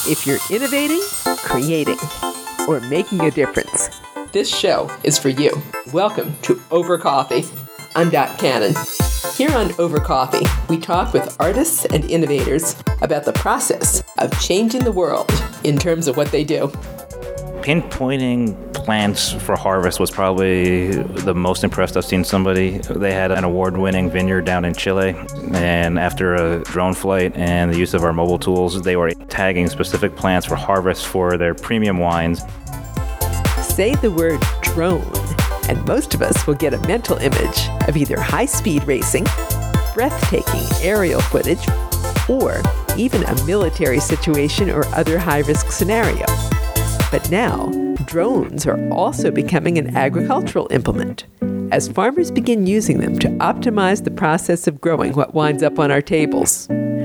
If you're innovating, creating, or making a difference, this show is for you. Welcome to Over Coffee. I'm Dot Cannon. Here on Over Coffee, we talk with artists and innovators about the process of changing the world in terms of what they do. Pinpointing plants for harvest was probably the most impressed I've seen somebody. They had an award-winning vineyard down in Chile, and after a drone flight and the use of our mobile tools, they were tagging specific plants for harvest for their premium wines. Say the word drone, and most of us will get a mental image of either high-speed racing, breathtaking aerial footage, or even a military situation or other high-risk scenario. But now, drones are also becoming an agricultural implement, as farmers begin using them to optimize the process of growing what winds up on our tables.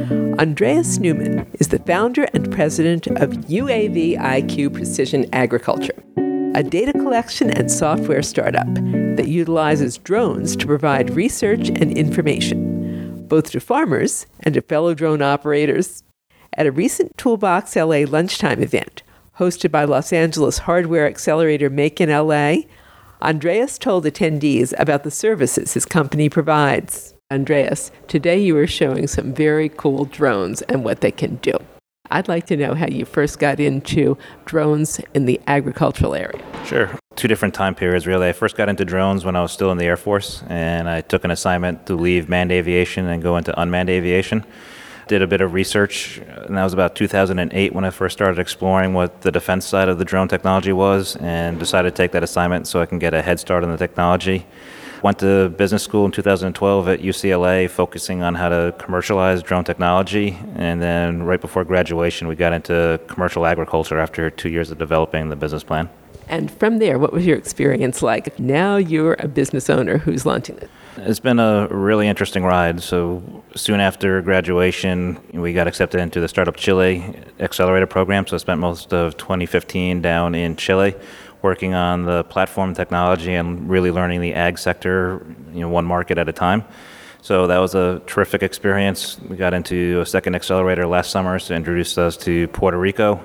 Andreas Neumann is the founder and president of UAV IQ Precision Agriculture, a data collection and software startup that utilizes drones to provide research and information, both to farmers and to fellow drone operators. At a recent Toolbox LA lunchtime event, hosted by Los Angeles hardware accelerator Make in LA, Andreas told attendees about the services his company provides. Andreas, today you are showing some very cool drones and what they can do. I'd like to know how you first got into drones in the agricultural area. Sure. Two different time periods, really. I first got into drones when I was still in the Air Force, and I took an assignment to leave manned aviation and go into unmanned aviation. Did a bit of research, and that was about 2008 when I first started exploring what the defense side of the drone technology was, and decided to take that assignment so I can get a head start on the technology. Went to business school in 2012 at UCLA, focusing on how to commercialize drone technology, and then right before graduation we got into commercial agriculture after 2 years of developing the business plan. And from there, what was your experience like? Now you're a business owner who's launching it. It's been a really interesting ride. So soon after graduation, we got accepted into the Startup Chile Accelerator program. So I spent most of 2015 down in Chile working on the platform technology and really learning the ag sector, one market at a time. So that was a terrific experience. We got into a second accelerator last summer to introduce us to Puerto Rico.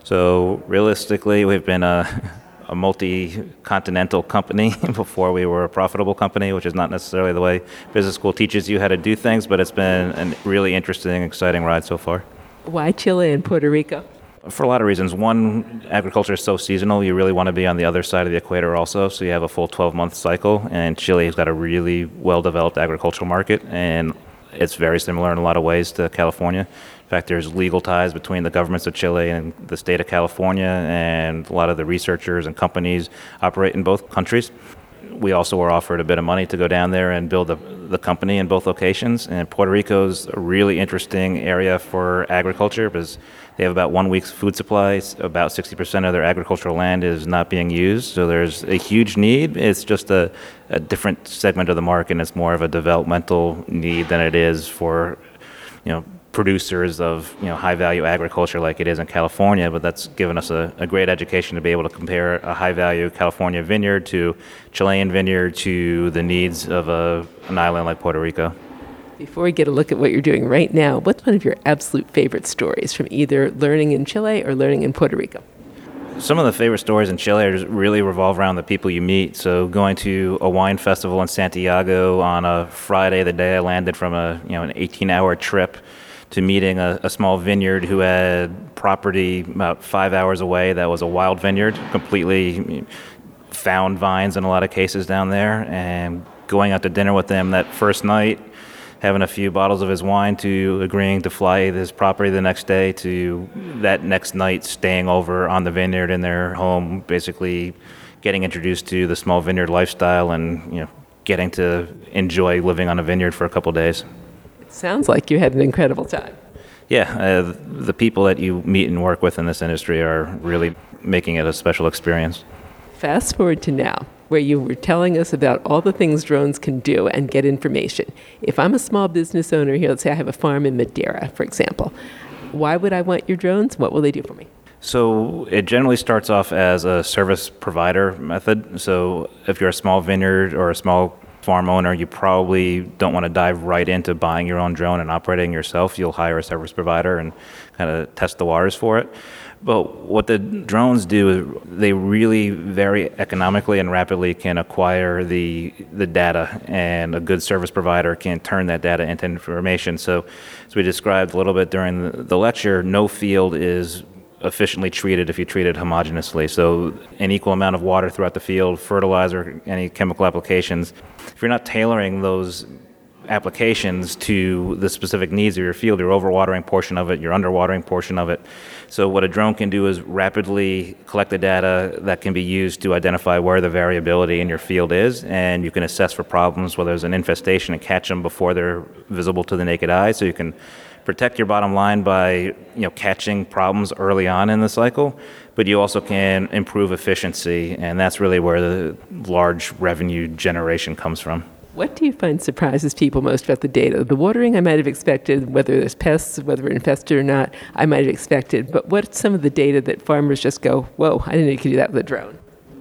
So realistically, we've been a multi-continental company before we were a profitable company, which is not necessarily the way business school teaches you how to do things, but it's been a really interesting, exciting ride so far. Why Chile and Puerto Rico? For a lot of reasons. One, agriculture is so seasonal, you really want to be on the other side of the equator also, so you have a full 12-month cycle, and Chile has got a really well-developed agricultural market, and it's very similar in a lot of ways to California. In fact, there's legal ties between the governments of Chile and the state of California, and a lot of the researchers and companies operate in both countries. We also were offered a bit of money to go down there and build the company in both locations. And Puerto Rico's a really interesting area for agriculture because they have about 1 week's food supply. About 60% of their agricultural land is not being used. So there's a huge need. It's just a different segment of the market, and it's more of a developmental need than it is for, producers of high-value agriculture like it is in California, but that's given us a great education to be able to compare a high-value California vineyard to Chilean vineyard to the needs of an island like Puerto Rico. Before we get a look at what you're doing right now, what's one of your absolute favorite stories from either learning in Chile or learning in Puerto Rico? Some of the favorite stories in Chile really revolve around the people you meet. So going to a wine festival in Santiago on a Friday, the day I landed from an 18-hour trip, to meeting a small vineyard who had property about 5 hours away that was a wild vineyard, completely found vines in a lot of cases down there, and going out to dinner with them that first night, having a few bottles of his wine, to agreeing to fly his property the next day, to that next night staying over on the vineyard in their home, basically getting introduced to the small vineyard lifestyle and getting to enjoy living on a vineyard for a couple of days. Sounds like you had an incredible time. Yeah, the people that you meet and work with in this industry are really making it a special experience. Fast forward to now, where you were telling us about all the things drones can do and get information. If I'm a small business owner here, let's say I have a farm in Madeira, for example, why would I want your drones? What will they do for me? So it generally starts off as a service provider method. So if you're a small vineyard or a small farm owner, you probably don't want to dive right into buying your own drone and operating yourself. You'll hire a service provider and kind of test the waters for it. But what the drones do is they really very economically and rapidly can acquire the data, and a good service provider can turn that data into information. So as we described a little bit during the lecture, no field is efficiently treated if you treat it homogeneously. So an equal amount of water throughout the field, fertilizer, any chemical applications. If you're not tailoring those applications to the specific needs of your field, you're overwatering portion of it, you're underwatering portion of it. So what a drone can do is rapidly collect the data that can be used to identify where the variability in your field is, and you can assess for problems, whether there's an infestation, and catch them before they're visible to the naked eye. So you can protect your bottom line by catching problems early on in the cycle, but you also can improve efficiency, and that's really where the large revenue generation comes from. What do you find surprises people most about the data? The watering I might have expected, whether there's pests, whether we're infested or not, I might have expected. But what's some of the data that farmers just go, whoa, I didn't know you could do that with a drone?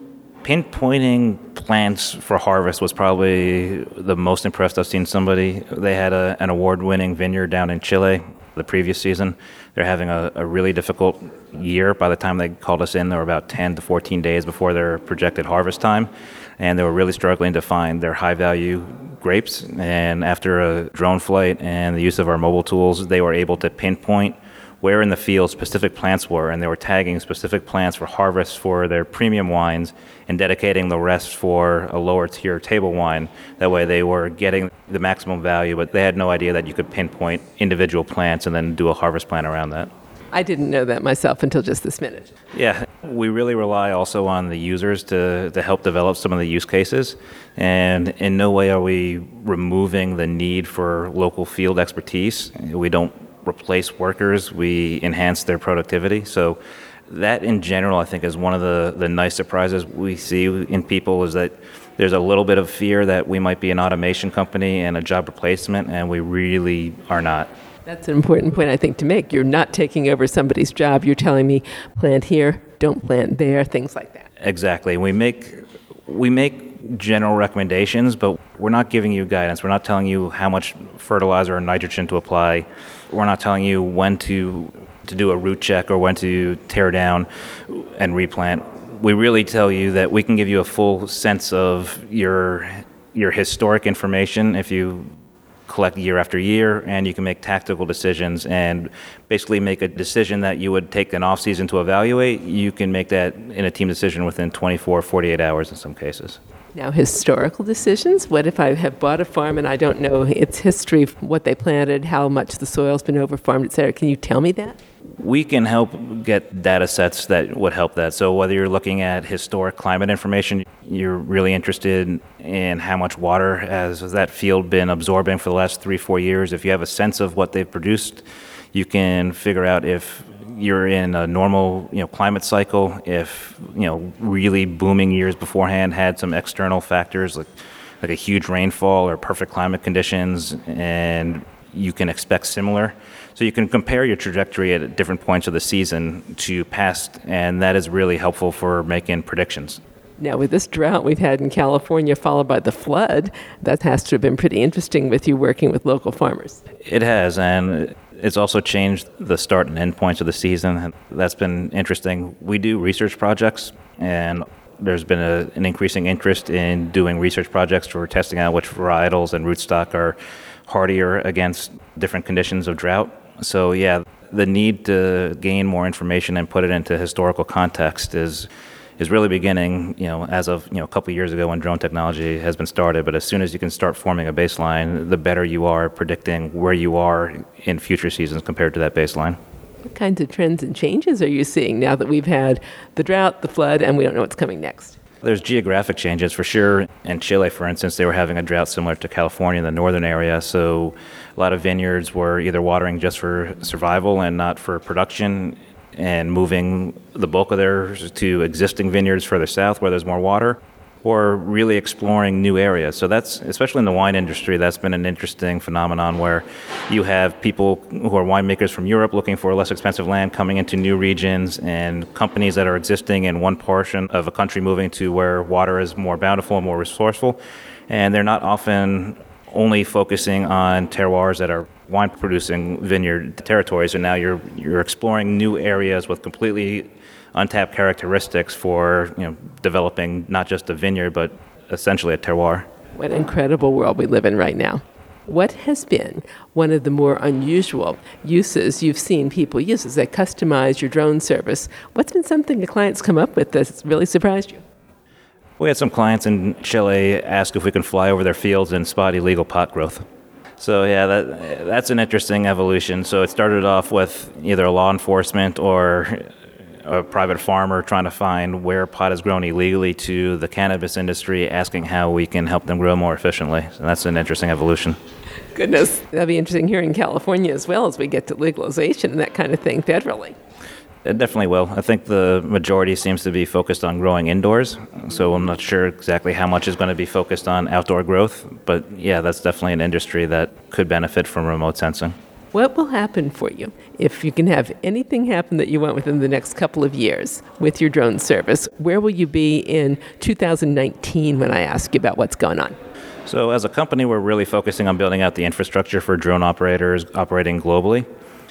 Pinpointing plants for harvest was probably the most impressed I've seen somebody. They had an award-winning vineyard down in Chile the previous season. They're having a really difficult year. By the time they called us in, they were about 10 to 14 days before their projected harvest time. And they were really struggling to find their high-value grapes. And after a drone flight and the use of our mobile tools, they were able to pinpoint where in the field specific plants were, and they were tagging specific plants for harvest for their premium wines and dedicating the rest for a lower-tier table wine. That way they were getting the maximum value, but they had no idea that you could pinpoint individual plants and then do a harvest plan around that. I didn't know that myself until just this minute. Yeah, we really rely also on the users to help develop some of the use cases. And in no way are we removing the need for local field expertise. We don't replace workers, we enhance their productivity. So that in general, I think, is one of the nice surprises we see in people, is that there's a little bit of fear that we might be an automation company and a job replacement, and we really are not. That's an important point, I think, to make. You're not taking over somebody's job. You're telling me, plant here, don't plant there, things like that. Exactly. We make general recommendations, but we're not giving you guidance. We're not telling you how much fertilizer or nitrogen to apply. We're not telling you when to do a root check or when to tear down and replant. We really tell you that we can give you a full sense of your historic information if you collect year after year, and you can make tactical decisions and basically make a decision that you would take an off season to evaluate. You can make that in a team decision within 24, 48 hours in some cases. Now, historical decisions, what if I have bought a farm and I don't know its history, what they planted, how much the soil's been overfarmed, et cetera? Can you tell me that? We can help get data sets that would help that. So whether you're looking at historic climate information, you're really interested in how much water has that field been absorbing for the last 3-4 years. If you have a sense of what they've produced, you can figure out if you're in a normal, climate cycle, if, really booming years beforehand had some external factors like a huge rainfall or perfect climate conditions, and you can expect similar. So you can compare your trajectory at different points of the season to past, and that is really helpful for making predictions. Now, with this drought we've had in California followed by the flood, that has to have been pretty interesting with you working with local farmers. It has, and it's also changed the start and end points of the season. That's been interesting. We do research projects, and there's been an increasing interest in doing research projects for testing out which varietals and rootstock are hardier against different conditions of drought. So yeah, the need to gain more information and put it into historical context is really beginning, as of a couple of years ago when drone technology has been started. But as soon as you can start forming a baseline, the better you are predicting where you are in future seasons compared to that baseline. What kinds of trends and changes are you seeing now that we've had the drought, the flood, and we don't know what's coming next? There's geographic changes for sure. In Chile, for instance, they were having a drought similar to California in the northern area. So a lot of vineyards were either watering just for survival and not for production, and moving the bulk of theirs to existing vineyards further south where there's more water, or really exploring new areas. So that's, especially in the wine industry, that's been an interesting phenomenon where you have people who are winemakers from Europe looking for less expensive land coming into new regions, and companies that are existing in one portion of a country moving to where water is more bountiful and more resourceful. And they're not often only focusing on terroirs that are wine-producing vineyard territories, and now you're exploring new areas with completely untapped characteristics for developing not just a vineyard, but essentially a terroir. What an incredible world we live in right now. What has been one of the more unusual uses you've seen people use as they customize your drone service? What's been something the clients come up with that's really surprised you? We had some clients in Chile ask if we can fly over their fields and spot illegal pot growth. So yeah, that's an interesting evolution. So it started off with either law enforcement or a private farmer trying to find where pot is grown illegally to the cannabis industry asking how we can help them grow more efficiently. So that's an interesting evolution. Goodness, that'll be interesting here in California as well as we get to legalization and that kind of thing federally. It definitely will. I think the majority seems to be focused on growing indoors, so I'm not sure exactly how much is going to be focused on outdoor growth, but yeah, that's definitely an industry that could benefit from remote sensing. What will happen for you if you can have anything happen that you want within the next couple of years with your drone service? Where will you be in 2019 when I ask you about what's going on? So as a company, we're really focusing on building out the infrastructure for drone operators operating globally.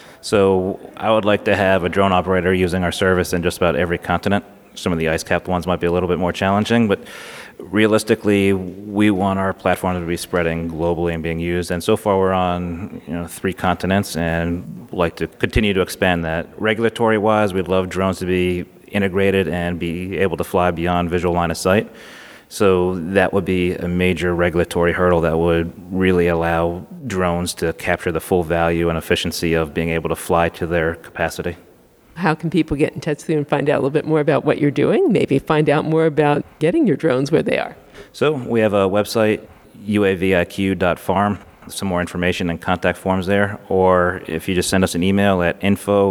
So I would like to have a drone operator using our service in just about every continent. Some of the ice-capped ones might be a little bit more challenging, but realistically, we want our platform to be spreading globally and being used. And so far, we're on 3 continents, and like to continue to expand that. Regulatory-wise, we'd love drones to be integrated and be able to fly beyond visual line of sight. So that would be a major regulatory hurdle that would really allow drones to capture the full value and efficiency of being able to fly to their capacity. How can people get in touch with you and find out a little bit more about what you're doing? Maybe find out more about getting your drones where they are. So we have a website, uaviq.farm. Some more information and contact forms there. Or if you just send us an email at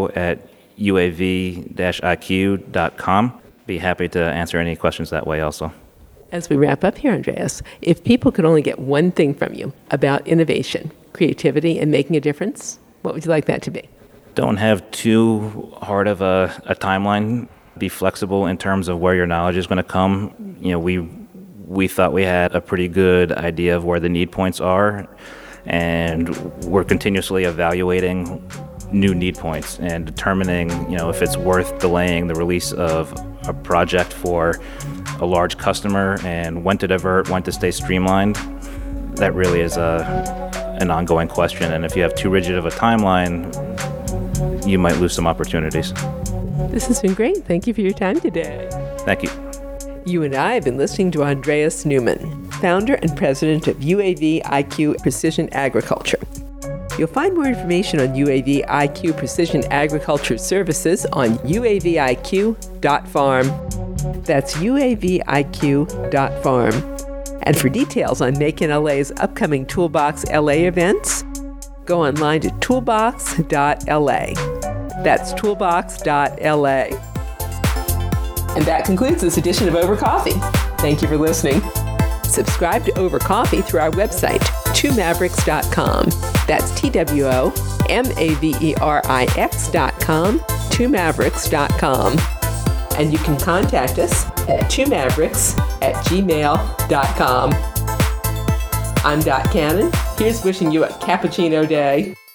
info@uav-iq.com, be happy to answer any questions that way also. As we wrap up here, Andreas, if people could only get one thing from you about innovation, creativity, and making a difference, what would you like that to be? Don't have too hard of a timeline. Be flexible in terms of where your knowledge is going to come. We thought we had a pretty good idea of where the need points are, and we're continuously evaluating new need points and determining, if it's worth delaying the release of a project for a large customer and when to divert, when to stay streamlined. That really is an ongoing question. And if you have too rigid of a timeline, you might lose some opportunities. This has been great. Thank you for your time today. Thank you. You and I have been listening to Andreas Neumann, founder and president of UAV IQ Precision Agriculture. You'll find more information on UAV IQ Precision Agriculture Services on uaviq.farm. That's uaviq.farm. And for details on Make in LA's upcoming Toolbox LA events, go online to toolbox.la. That's toolbox.la. And that concludes this edition of Over Coffee. Thank you for listening. Subscribe to Over Coffee through our website, twomavericks.com. That's TWOMAVERIX.com, twomavericks.com. And you can contact us at twomavericks@gmail.com. I'm Dot Cannon. Here's wishing you a cappuccino day.